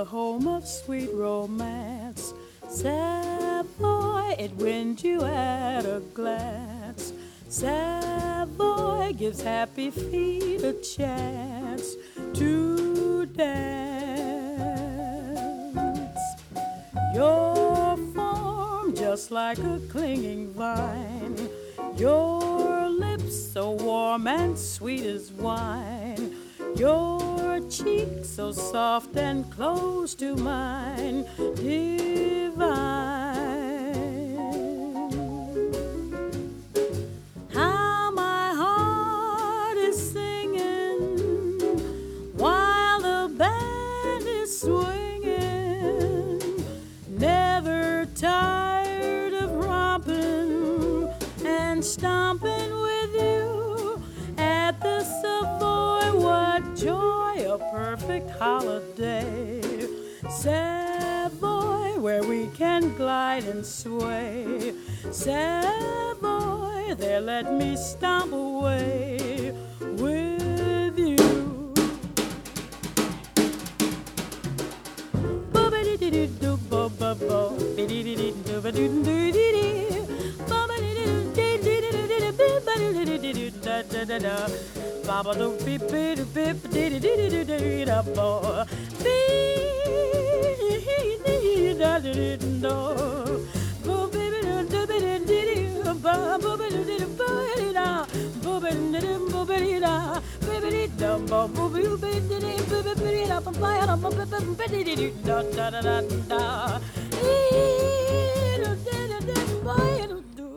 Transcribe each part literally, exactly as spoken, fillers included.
the home of sweet romance. Savoy, it wins you at a glance. Savoy gives happy feet a chance to dance. Your form just like a clinging vine, your lips so warm and sweet as wine, your cheek so soft and close to mine, divine. How my heart is singing while the band is swinging, never tired of romping and stomping with you at the Savoy. What joy, a perfect holiday. Savoy, where we can glide and sway. Savoy, there let me stomp away with you. Baba do beep beep beep dee dee dee dee dee da bo beep da dee do bo baby do baby dee ba bo baby dee ba da bo baby dee bo baby da baby da bo bo baby dee baby da ba ba da ba baby dee da da da da da ee da da da ba do.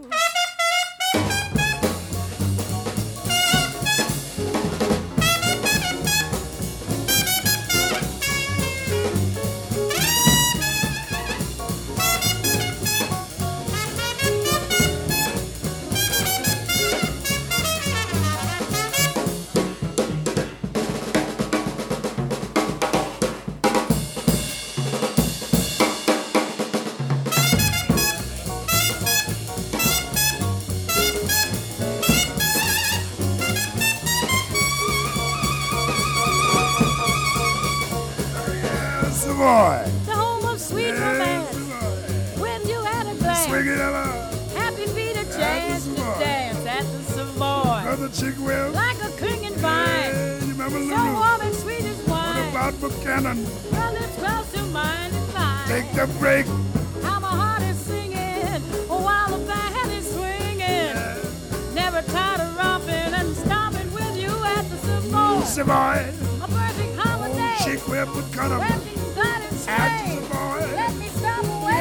Savoy. The home of sweet Yes, romance. Savoy. When you had a glance, Swing it up. happy feet a At the chance to Savoy. dance at the Savoy. Brother Chick Will. Like a clinging vine, Yeah, you remember so Lulu? warm and sweet as What wine. about Buchanan? Your lips close to mine and mine. Take the break. How my heart is singing while the band is swinging. Never tired of romping and stomping with you at the Savoy. Savoy. A perfect holiday. Chick Will Buchanan. Let me glide and At the sway. Savoy. Let me stop away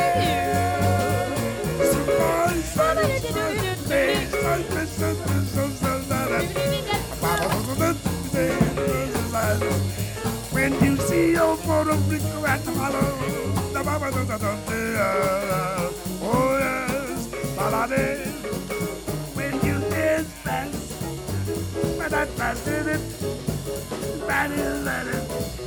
Savoy. When you see your photo flicker at the hollow, oh yes, balade. When you dance fast, but that fast is it, that is that it.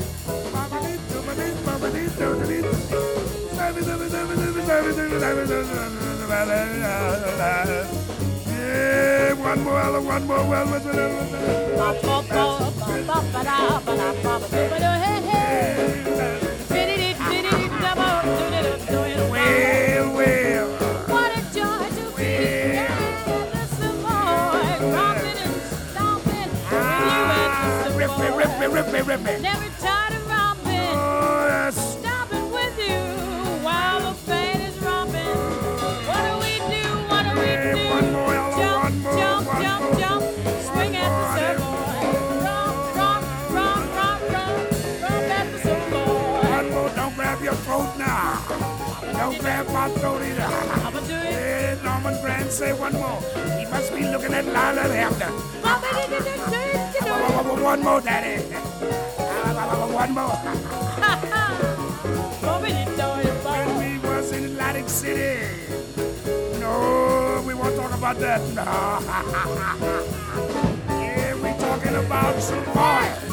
Yeah, one more, one more, one more. Well, well. What a joy to be at the Savoy, romping and stomping with you at the Rip me, rip me, Savoy. rip me, rip me. Never tired of romping, Oh, yes. stomping with you while the band is romping. What do we do? What do we Hey, do? one more, Ella, Jump, one more, jump, one jump, more. jump. Swing at the Savoy. Romp, romp, romp, romp, romp, romp at the Savoy. One more, don't grab your throat now. Don't grab my throat either. I'ma do it. Hey, Norman Grant, say one more. He must be looking at Lila Hampton. One more, Daddy. One more. When we was in Atlantic City. No, we won't talk about that. No. Yeah, we talking about some boy.